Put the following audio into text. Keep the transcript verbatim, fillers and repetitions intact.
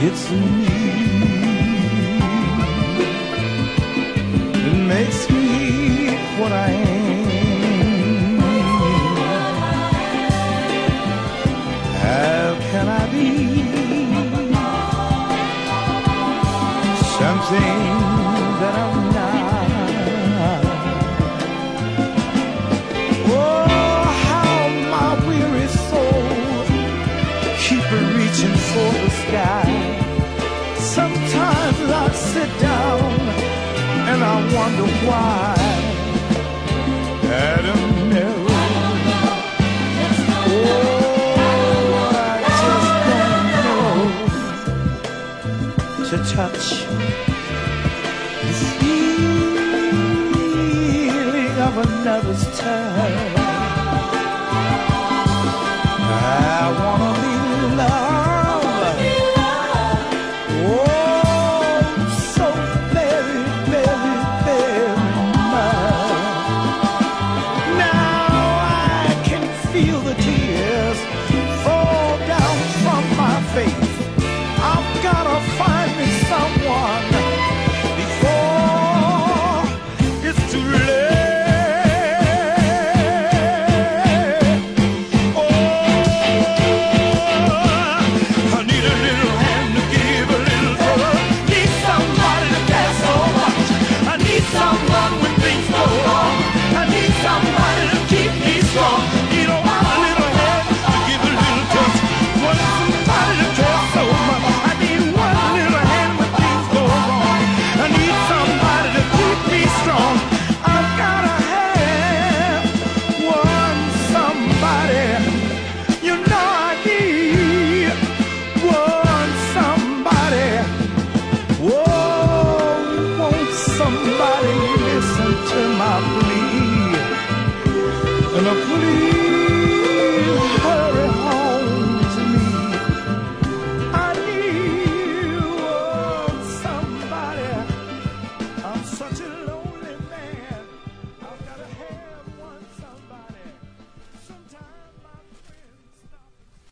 it's me that makes me what I am. How can I be something that I'm not? Oh, how my weary soul keep reaching for the sky. Sometimes I sit down and I wonder why. Adam Narrow. Oh, I just don't know to touch the feeling of another's touch.